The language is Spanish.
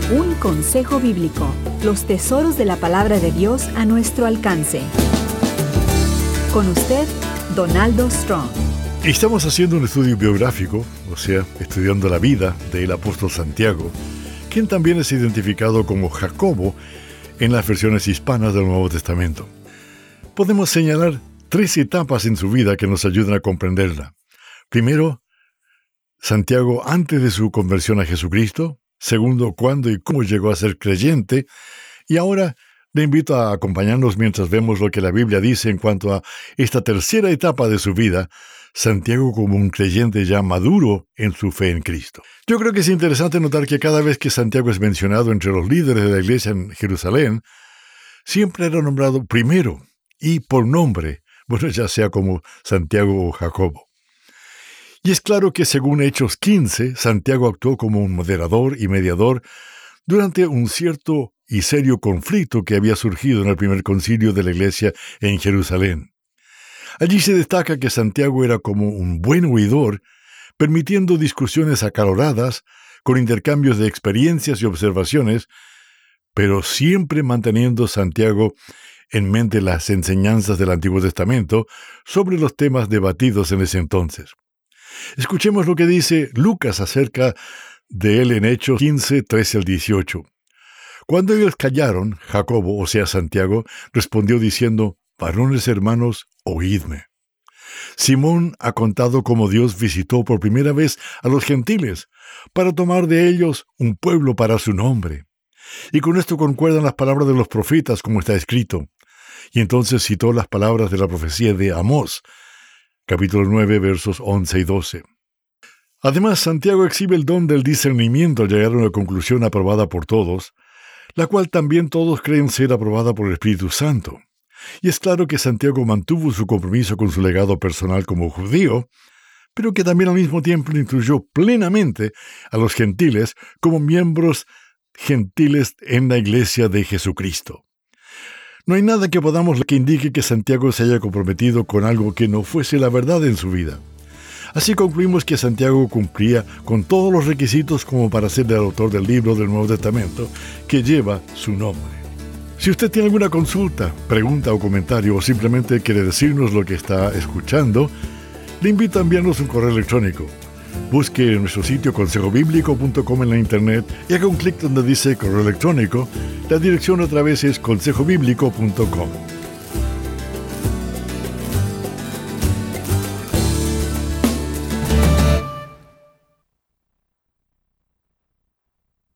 Un consejo bíblico. Los tesoros de la palabra de Dios a nuestro alcance. Con usted, Donaldo Strong. Estamos haciendo un estudio biográfico, o sea, estudiando la vida del apóstol Santiago, quien también es identificado como Jacobo en las versiones hispanas del Nuevo Testamento. Podemos señalar 3 etapas en su vida que nos ayudan a comprenderla. Primero, Santiago antes de su conversión a Jesucristo. Segundo, cuándo y cómo llegó a ser creyente. Y ahora le invito a acompañarnos mientras vemos lo que la Biblia dice en cuanto a esta tercera etapa de su vida, Santiago como un creyente ya maduro en su fe en Cristo. Yo creo que es interesante notar que cada vez que Santiago es mencionado entre los líderes de la iglesia en Jerusalén, siempre era nombrado primero y por nombre, bueno, ya sea como Santiago o Jacobo. Y es claro que según Hechos 15, Santiago actuó como un moderador y mediador durante un cierto y serio conflicto que había surgido en el primer concilio de la iglesia en Jerusalén. Allí se destaca que Santiago era como un buen oidor, permitiendo discusiones acaloradas, con intercambios de experiencias y observaciones, pero siempre manteniendo Santiago en mente las enseñanzas del Antiguo Testamento sobre los temas debatidos en ese entonces. Escuchemos lo que dice Lucas acerca de él en Hechos 15, 13 al 18. Cuando ellos callaron, Jacobo, o sea Santiago, respondió diciendo: «Varones hermanos, oídme. Simón ha contado cómo Dios visitó por primera vez a los gentiles para tomar de ellos un pueblo para su nombre. Y con esto concuerdan las palabras de los profetas, como está escrito». Y entonces citó las palabras de la profecía de Amós, capítulo 9, versos 11 y 12. Además, Santiago exhibe el don del discernimiento al llegar a una conclusión aprobada por todos, la cual también todos creen ser aprobada por el Espíritu Santo. Y es claro que Santiago mantuvo su compromiso con su legado personal como judío, pero que también al mismo tiempo incluyó plenamente a los gentiles como miembros gentiles en la iglesia de Jesucristo. No hay nada que podamos que indique que Santiago se haya comprometido con algo que no fuese la verdad en su vida. Así concluimos que Santiago cumplía con todos los requisitos como para ser el autor del libro del Nuevo Testamento que lleva su nombre. Si usted tiene alguna consulta, pregunta o comentario, o simplemente quiere decirnos lo que está escuchando, le invito a enviarnos un correo electrónico. Busque en nuestro sitio consejobiblico.com en la internet y haga un clic donde dice correo electrónico. La dirección otra vez es consejobiblico.com.